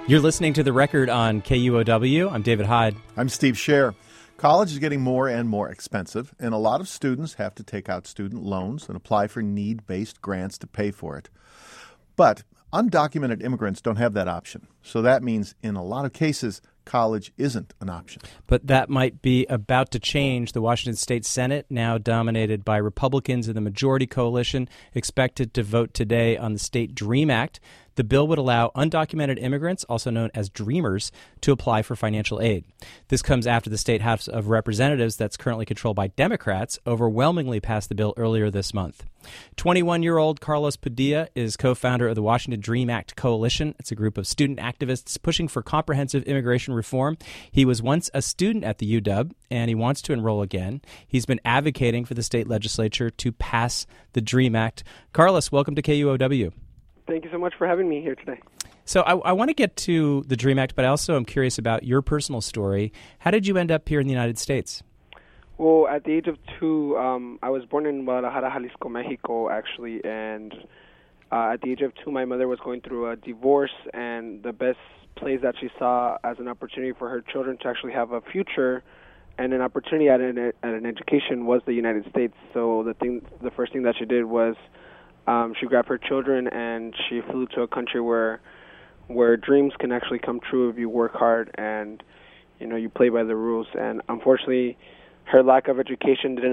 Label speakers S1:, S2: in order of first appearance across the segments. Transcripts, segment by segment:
S1: You're listening to The Record on KUOW. I'm David Hyde.
S2: I'm Steve Scher. College is getting more and more expensive, and a lot of students have to take out student loans and apply for need-based grants to pay for it. But undocumented immigrants don't have that option. So that means in a lot of cases, college isn't an option.
S1: But that might be about to change. The Washington State Senate, now dominated by Republicans in the majority coalition, expected to vote today on the State DREAM Act. The bill would allow undocumented immigrants, also known as Dreamers, to apply for financial aid. This comes after the State House of Representatives, that's currently controlled by Democrats, overwhelmingly passed the bill earlier this month. 21-year-old Carlos Padilla is co-founder of the Washington DREAM Act Coalition. It's a group of student activists pushing for comprehensive immigration reform. He was once a student at the UW, and he wants to enroll again. He's been advocating for the state legislature to pass the DREAM Act. Carlos, welcome to KUOW.
S3: Thank you so much for having me here today.
S1: So I want to get to the DREAM Act, but I also am curious about your personal story. How did you end up here in the United States?
S3: Well, at the age of 2, I was born in Guadalajara, Jalisco, Mexico, actually, and at the age of 2, my mother was going through a divorce, and the best place that she saw as an opportunity for her children to actually have a future and an opportunity at an education was the United States. So the first thing that she did was she grabbed her children and she flew to a country where dreams can actually come true if you work hard and you play by the rules. And unfortunately, her lack of education and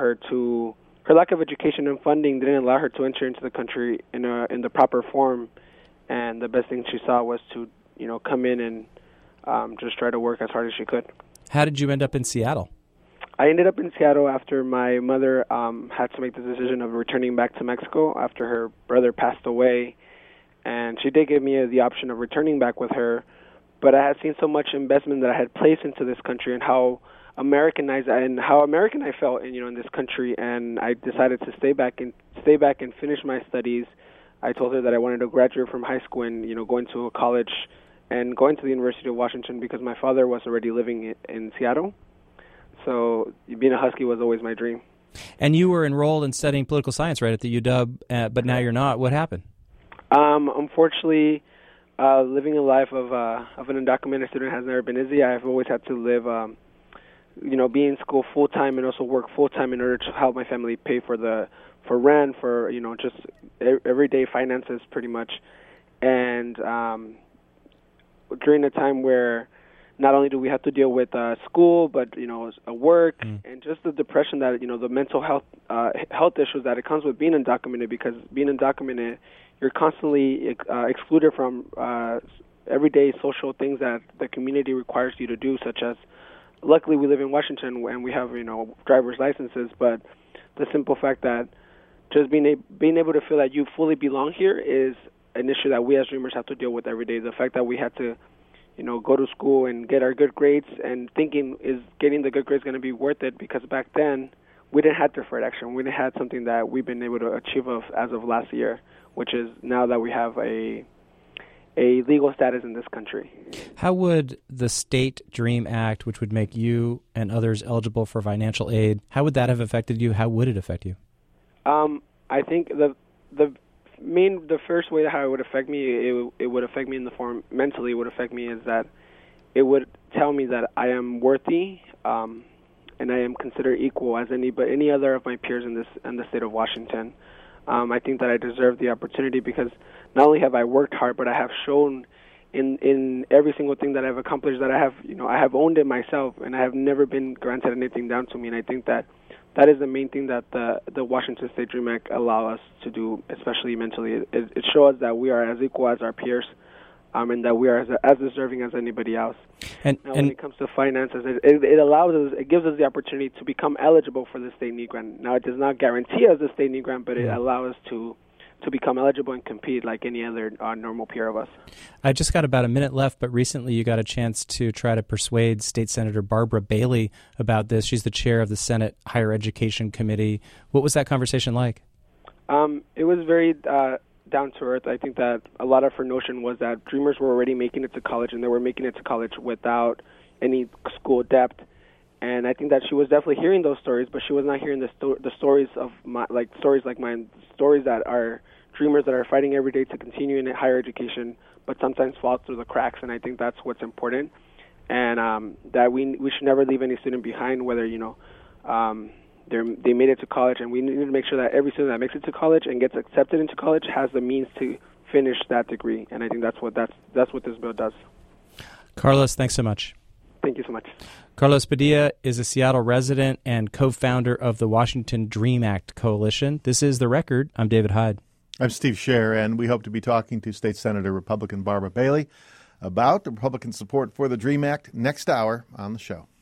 S3: funding didn't allow her to enter into the country in the proper form. And the best thing she saw was to come in and just try to work as hard as she could.
S1: How did you end up in Seattle?
S3: I ended up in Seattle after my mother had to make the decision of returning back to Mexico after her brother passed away. And she did give me the option of returning back with her, but I had seen so much investment that I had placed into this country and how American I felt in this country, and I decided to stay back and finish my studies. I told her that I wanted to graduate from high school and going to a college and going to the University of Washington because my father was already living in Seattle. So being a Husky was always my dream.
S1: And you were enrolled in studying political science right at the UW, but now you're not. What happened?
S3: Unfortunately, living a life of an undocumented student has never been easy. I've always had to live, be in school full time and also work full time in order to help my family pay for rent, for just everyday finances, pretty much. And during a time where not only do we have to deal with school, but work and just the depression that the mental health issues that it comes with being undocumented. Because being undocumented, you're constantly excluded from everyday social things that the community requires you to do, such as, luckily we live in Washington and we have driver's licenses, but the simple fact that just being able to feel that you fully belong here is an issue that we as Dreamers have to deal with every day. The fact that we had to go to school and get our good grades and thinking, is getting the good grades going to be worth it? Because back then, we didn't have deferred action. We didn't have something that we've been able to achieve as of last year, which is now that we have a legal status in this country.
S1: How would the State DREAM Act, which would make you and others eligible for financial aid, how would that have affected you? How would it affect you?
S3: I think the first way how it would affect me, it would affect me in the form mentally. It would affect me is that it would tell me that I am worthy, and I am considered equal as any other of my peers in the state of Washington. I think that I deserve the opportunity because not only have I worked hard, but I have shown in every single thing that I've accomplished that I have owned it myself, and I have never been granted anything down to me. And I think that is the main thing that the Washington State DREAM Act allow us to do, especially mentally. It shows that we are as equal as our peers, and that we are as deserving as anybody else. And when it comes to finances, it gives us the opportunity to become eligible for the state need grant. Now, it does not guarantee us the state need grant, but it allows us to become eligible and compete like any other normal peer of us.
S1: I just got about a minute left, but recently you got a chance to try to persuade State Senator Barbara Bailey about this. She's the chair of the Senate Higher Education Committee. What was that conversation like?
S3: It was very down to earth. I think that a lot of her notion was that Dreamers were already making it to college, and they were making it to college without any school debt. And I think that she was definitely hearing those stories, but she was not hearing the stories of stories like mine, stories that are Dreamers that are fighting every day to continue in higher education, but sometimes falls through the cracks, and I think that's what's important. And that we should never leave any student behind, whether they made it to college, and we need to make sure that every student that makes it to college and gets accepted into college has the means to finish that degree. And I think that's what this bill does.
S1: Carlos, thanks so much.
S3: Thank you so much.
S1: Carlos Padilla is a Seattle resident and co-founder of the Washington DREAM Act Coalition. This is The Record. I'm David Hyde.
S2: I'm Steve Scher, and we hope to be talking to State Senator Republican Barbara Bailey about the Republican support for the DREAM Act next hour on the show.